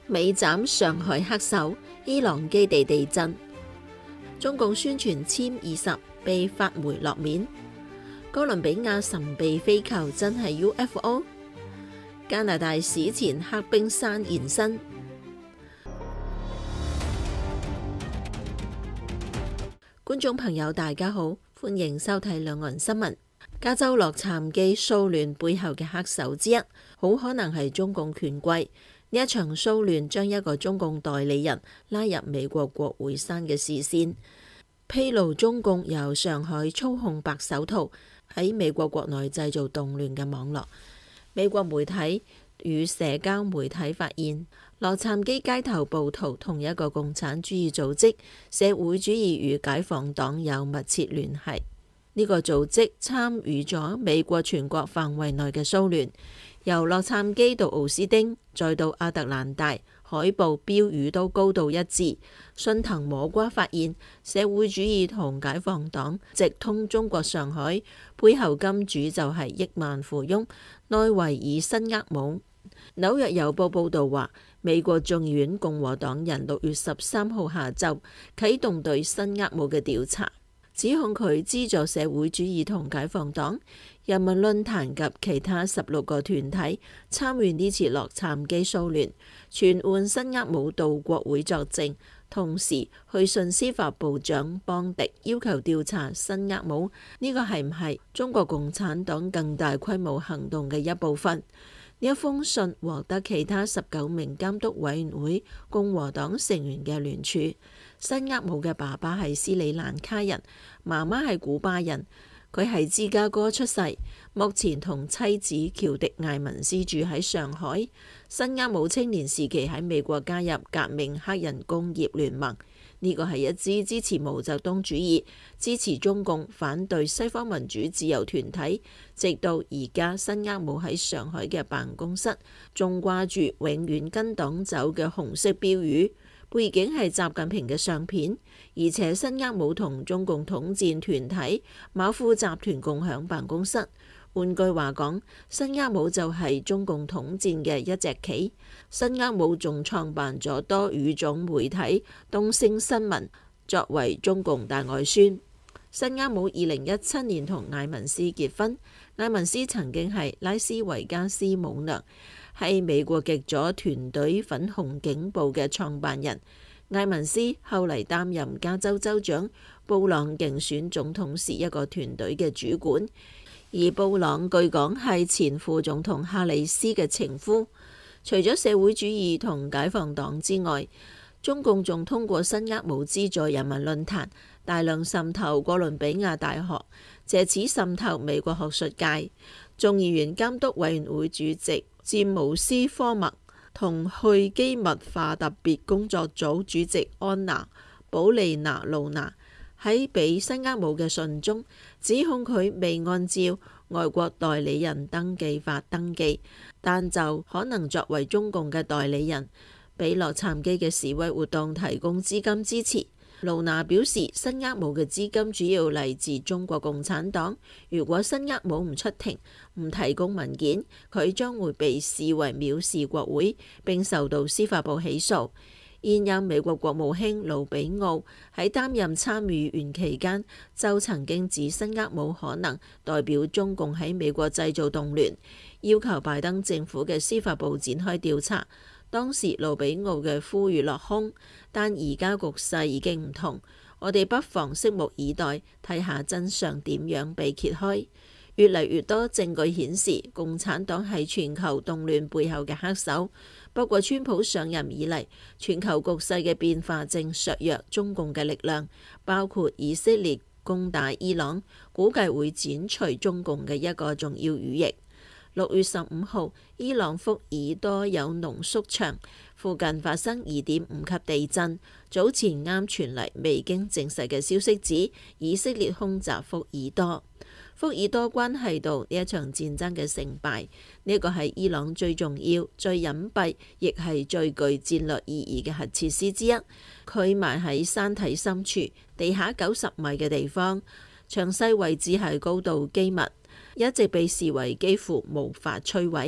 美斬上海黑手，伊朗基地地震。中共宣傳殲20被發回落面。哥倫比亞神秘飛球真係 UFO？ 加拿大史前黑冰山現身。觀眾朋友大家好，歡迎收睇兩岸新聞。加州洛杉磯騷亂背後嘅黑手之一，好可能係中共權貴。呢一場騷亂將一個中共代理人拉入美國國會山嘅視線，披露中共由上海操控白手套喺美國國內製造動亂嘅網絡。美國媒體與社交媒體發現，洛杉磯街頭暴徒同一個共產主義組織社會主義與解放黨有密切聯繫。呢個組織參與咗美國全國範圍內嘅騷亂，由洛杉磯到奧斯丁，再到亞特蘭大，海報標語都高度一致。順藤摸瓜發現，社會主義同解放黨直通中國上海，背後金主就係億萬富翁內維爾辛厄姆。紐約郵報報導話，美國眾議院共和黨人6月13號下晝啟動對辛厄姆嘅調查，指控佢資助社會主義同解放黨、人民論壇及其他16個團體參與呢次洛杉磯騷亂，傳喚辛厄姆到國會作證，同時去信司法部長邦迪要求調查辛厄姆呢個係唔係中國共產黨更大規模行動嘅一部分。呢一封信獲得其他19名監督委員會共和黨成員嘅聯署。辛厄姆嘅爸爸係斯里蘭卡人，媽媽係古巴人。佢喺芝加哥出世，目前同妻子喬迪艾文斯住喺上海。辛厄姆青年時期喺美國加入革命黑人工業聯盟，呢個係一支支持毛澤東主義、支持中共、反對西方民主自由團體。直到而家，辛厄姆喺上海嘅辦公室仲掛住永遠跟黨走嘅紅色標語，背景係習近平嘅相片，而且辛厄姆同中共統戰團體馬富集團共享辦公室。換句話講，辛厄姆就係中共統戰嘅一隻棋。辛厄姆仲創辦咗多語種媒體東升新聞，作為中共大外宣。辛厄姆2017年同艾文斯結婚，艾文斯曾經係拉斯維加斯舞娘，係美國極左團隊粉紅警報嘅創辦人。艾文斯後嚟擔任加州州長，布朗競選總統時一個團隊嘅主管，而布朗據講係前副總統哈里斯嘅情夫。除咗社會主義同解放黨之外，中共仲通過辛厄姆資助人民論壇，大量滲透哥倫比亞大學，借此滲透美國學術界。眾議院監督委員會主席詹姆斯科默同去機密化特別工作組主席安娜保利娜露娜喺俾辛厄姆嘅信中，指控佢未按照外國代理人登記法登記，但就可能作為中共嘅代理人，俾洛杉磯嘅示威活動提供資金支持。露娜表示，辛厄姆嘅資金主要嚟自中國共產黨。如果辛厄姆唔出庭、唔提供文件，佢將會被視為藐視國會，並受到司法部起訴。現任美國國務卿魯比奧喺擔任參議員期間，就曾經指辛厄姆可能代表中共喺美國製造動亂，要求拜登政府嘅司法部展開調查。當時魯比奧嘅呼籲落空，但而家局勢已經唔同，我哋不妨拭目以待，睇下真相點樣被揭開。越嚟越多證據顯示，共產黨係全球動亂背後嘅黑手。不過，川普上任以嚟，全球局勢嘅變化正削弱中共嘅力量，包括以色列攻打伊朗，估計會剪除中共嘅一個重要羽翼。6月15號，伊朗福爾多有濃縮場附近發生2.5級地震。早前啱傳嚟未經證實嘅消息指，以色列空襲福爾多。福爾多關係到呢一場戰爭嘅成敗，呢個係伊朗最重要、最隱蔽，亦係最具戰略意義嘅核設施之一。佢埋喺山體深處，地下90米嘅地方，詳細位置係高度機密，一直被視為幾乎無法摧毀。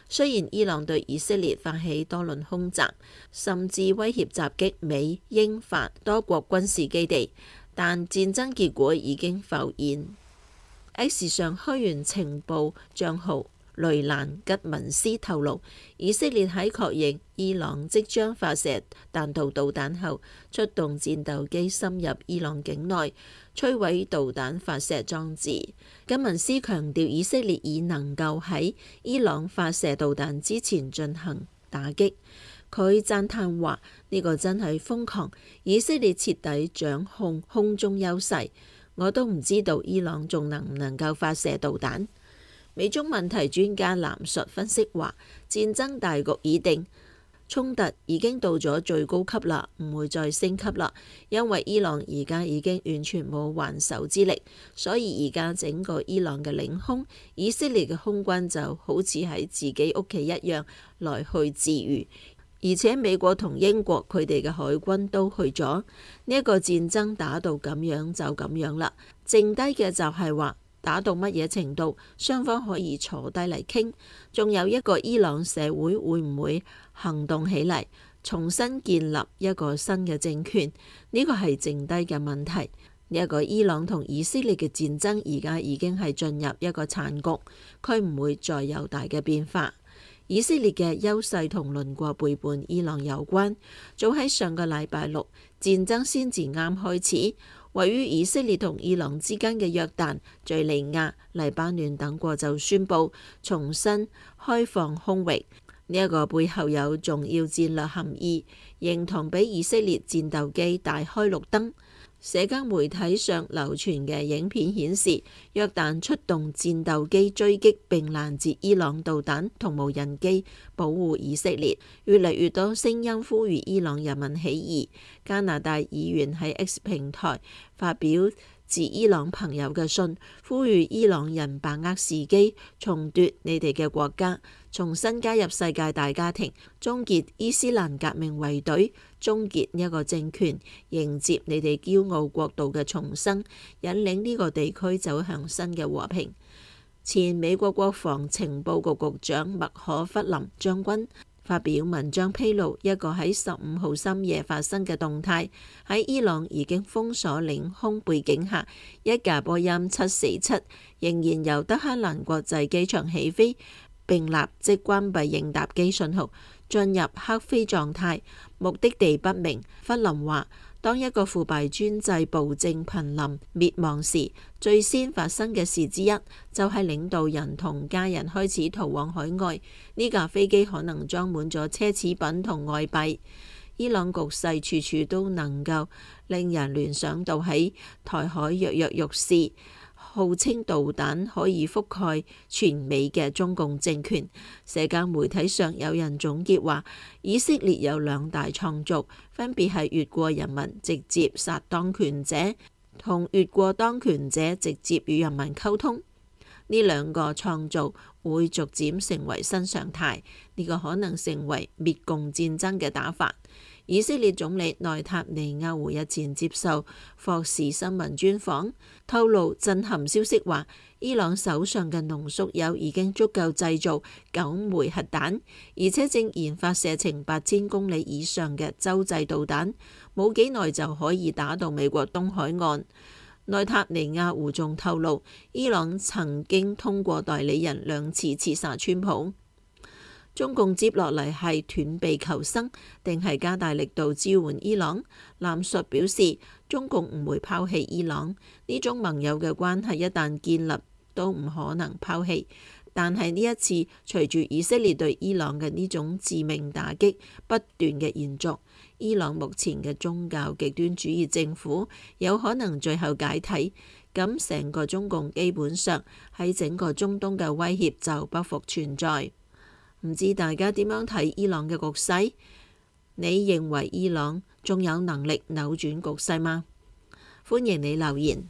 雖然伊朗對以色列發起多輪空襲，甚至威脅襲擊美、英、法多國軍事基地，但戰爭結果已經浮現。X 上開源情報帳號雷蘭吉文斯透露，以色列喺確認伊朗即將發射彈道導彈後，出動戰鬥機深入伊朗境內，摧毀導彈發射裝置。吉文斯強調，以色列已能夠喺伊朗發射導彈之前進行打擊。佢讚嘆話：呢個真係瘋狂，以色列徹底掌控空中優勢。我都唔知道伊朗仲能唔能夠發射導彈。美中問題專家藍述分析話，戰爭大局已定，衝突已經到咗最高級啦，唔會再升級啦。因為伊朗而家已經完全冇還手之力，所以而家整個伊朗嘅領空，以色列嘅空軍就好似喺自己屋企一樣來去自如。而且美國同英國佢哋嘅海軍都去咗，呢一個戰爭打到咁樣就咁樣啦，剩低嘅就係話打到乜嘢程度，雙方可以坐低嚟傾。仲有一個伊朗社會會唔會行動起嚟，重新建立一個新嘅政權？呢個係剩低嘅問題。呢一個伊朗同以色列嘅戰爭而家已經係進入一個殘局，佢唔會再有大嘅變化。以色列嘅優勢同鄰國背叛伊朗有關。早喺上個禮拜六，戰爭先至啱開始，位於以色列同伊朗之間嘅約旦、敘利亞、黎巴嫩等國就宣布重新開放空域。呢一個背後有重要戰略含義，認同俾以色列戰鬥機大開綠燈。社交媒體上流傳嘅影片顯示，約旦出動戰鬥機追擊並攔截伊朗導彈同無人機，保護以色列。越嚟越多聲音呼籲伊朗人民起義。加拿大議員喺 X 平台發表致伊朗朋友嘅信，呼籲伊朗人把握時機，重奪你哋嘅國家，重新加入世界大家庭，終結伊斯蘭革命衛隊，終結呢一個政權，迎接你哋驕傲國度嘅重生，引領呢個地區走向新嘅和平。前美國國防情報局局長麥可弗林將軍發表文章披露一個喺15號深夜發生嘅動態，喺伊朗已經封鎖領空背景下，一架波音747仍然由德黑蘭國際機場起飛，並立即關閉應答機信號，進入黑飛狀態，目的地不明。弗林話：當一個腐敗專制暴政瀕臨滅亡時，最先發生嘅事之一就係領導人同家人開始逃往海外。呢架飛機可能裝滿咗奢侈品同外幣。伊朗局勢處處都能夠令人聯想到喺台海躍躍欲試，號稱導彈可以覆蓋全美嘅中共政權。社交媒體上有人總結話，以色列有兩大創造，分別係越過人民直接殺當權者，同越過當權者直接與人民溝通。呢兩個創造會逐漸成為新常態，呢個可能成為滅共戰爭嘅打法。以色列總理內塔尼亞胡日前接受霍士新聞專訪，透露震撼消息話，伊朗手上嘅濃縮鈾已經足夠製造9枚核彈，而且正研發射程8000公里以上嘅洲際導彈，冇幾耐就可以打到美國東海岸。內塔尼亞胡仲透露，伊朗曾經通過代理人2次刺殺川普。中共接落嚟係斷臂求生，定係加大力度支援伊朗？藍述表示，中共唔會拋棄伊朗，呢種盟友嘅關係一旦建立，都唔可能拋棄。但係呢一次，隨住以色列對伊朗嘅呢種致命打擊不斷嘅延續，伊朗目前嘅宗教極端主義政府有可能最後解體，咁成個中共基本上喺整個中東嘅威脅就不復存在。唔知大家點樣睇伊朗嘅局勢？你認為伊朗仲有能力扭轉局勢嗎？歡迎你留言。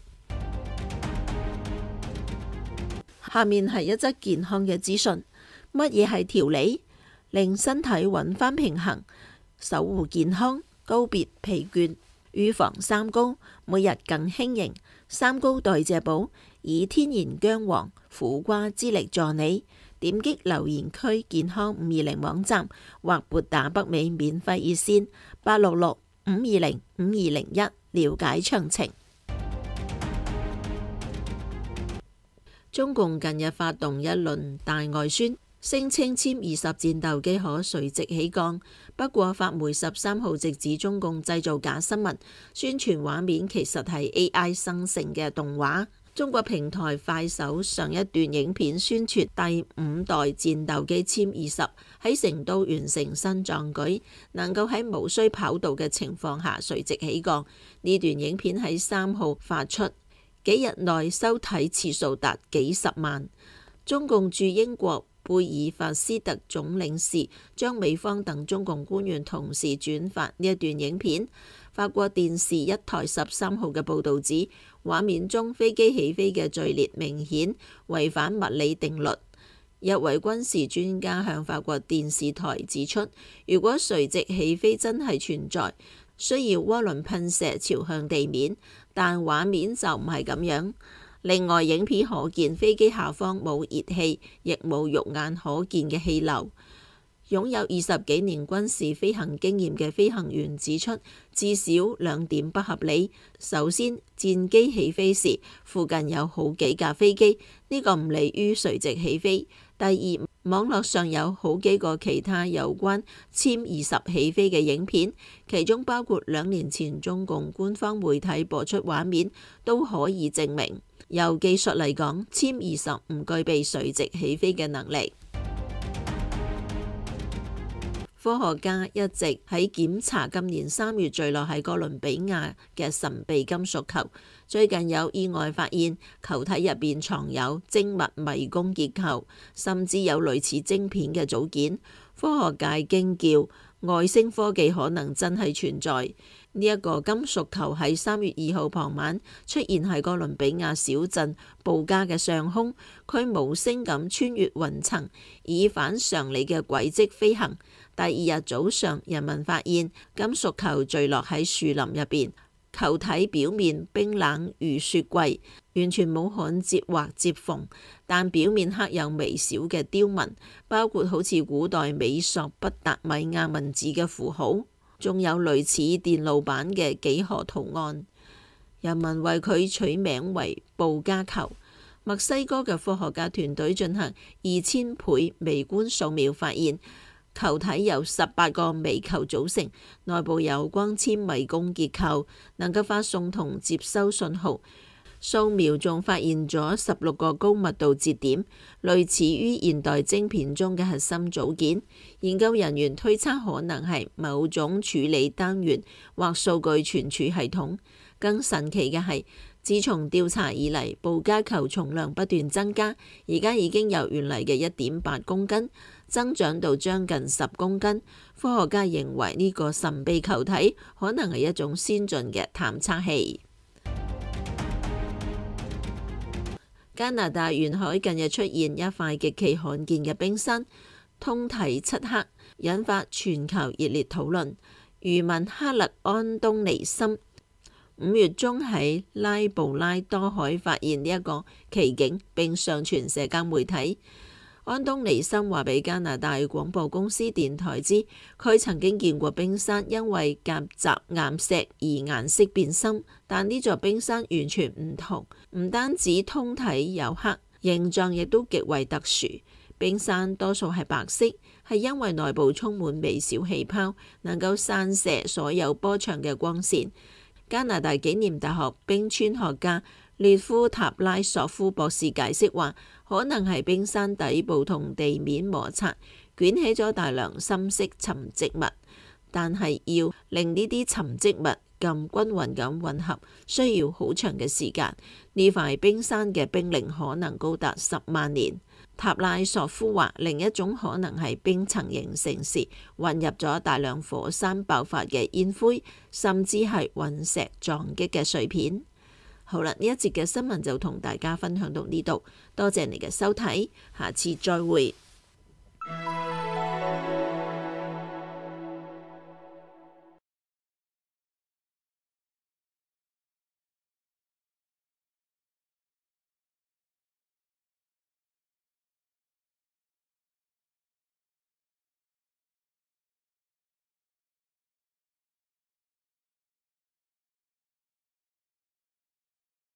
下面係一則健康嘅資訊。乜嘢係調理？令身體揾返平衡，守護健康，告別疲倦，預防三高，每日更輕盈。三高代謝寶以天然薑黃、苦瓜之力助你。 點擊留言區健康520網站或撥打北美免費熱線866-520-5201了解詳情。中共近日發動一輪大外宣，聲稱殲20戰鬥機可垂直起降。不過法媒13號直指中共製造假新聞，宣傳畫面其實係 AI 生成嘅動畫。中國平台快手上一段影片宣傳第5代戰鬥機殲20喺成都完成新壯舉，能夠喺無需跑道嘅情況下垂直起降。呢段影片喺3號發出，幾日內收睇次數達幾十萬。中共駐英國貝爾法斯特總領事將美方等中共官員同時轉發呢一段影片。法國電視一台13號嘅報導指，畫面中飛機起飛嘅序列明顯違反物理定律。一位軍事專家向法國電視台指出，如果垂直起飛真係存在，需要渦輪噴射朝向地面，但畫面就唔係咁樣。另外，影片可見飛機下方冇熱氣，亦冇肉眼可見嘅氣流。擁有20幾年軍事飛行經驗嘅飛行員指出，至少2點不合理。首先，戰機起飛時附近有好幾架飛機，呢個唔利於垂直起飛。第二，網絡上有好幾個其他有關殲20起飛嘅影片，其中包括2年前中共官方媒體播出畫面，都可以證明。由技術嚟講，殲20唔具備垂直起飛嘅能力。科學家一直喺檢查今年3月墜落喺哥倫比亞嘅神秘金屬球，最近有意外發現球體入邊藏有精密迷宮結構，甚至有類似晶片嘅組件。科學界驚叫外星科技可能真係存在。呢一個金屬球喺3月2號傍晚出現喺哥倫比亞小鎮布加嘅上空，佢無聲咁穿越雲層，以反常理嘅軌跡飛行。第二日早上，人們發現金屬球墜落喺樹林入邊，球體表面冰冷如雪櫃，完全冇焊接或接縫，但表面刻有微小嘅雕紋，包括好似古代美索不達米亞文字嘅符號，仲有類似電路板嘅幾何圖案。人們為佢取名為布加球。墨西哥嘅科學家團隊進行2000倍微觀掃描，發現球體由18個微球組成，內部有光纖迷宮結構，能夠發送同接收信號。掃描仲發現咗16個高密度節點，類似於現代晶片中嘅核心組件。研究人員推測可能係某種處理單元或數據存儲系統。更神奇嘅係，自從調查以嚟，布加球重量不斷增加，而家已經由原嚟嘅1.8公斤增長到將近10公斤。科學家認為呢個神秘球體可能係一種先進嘅探測器。加拿大沿海近日出現一塊極其罕見嘅冰山，通體漆黑，引發全球熱烈討論。漁民克勒安東尼森5月中喺拉布拉多海發現呢一個奇景，並上傳社交媒體。安東尼森話俾加拿大廣播公司電台知，佢曾經見過冰山因為夾雜岩石而顏色變深，但呢座冰山完全唔同，唔單止通體黝黑，形狀亦都極為特殊。冰山多數係白色，係因為內部充滿微小氣泡，能夠散射所有波長嘅光線。加拿大紀念大學冰川學家列夫塔拉索夫博士解釋話，可能係冰山底部同地面摩擦，捲起咗大量深色沉積物，但係要令呢啲沉積物咁均勻咁混合，需要好長嘅時間。呢塊冰山嘅冰齡可能高達10萬年。塔拉索夫話，另一種可能係冰層形成時混入咗大量火山爆發嘅煙灰，甚至係隕石撞擊嘅碎片。好啦，呢一節嘅新聞就同大家分享到呢度，多謝你嘅收睇，下次再會。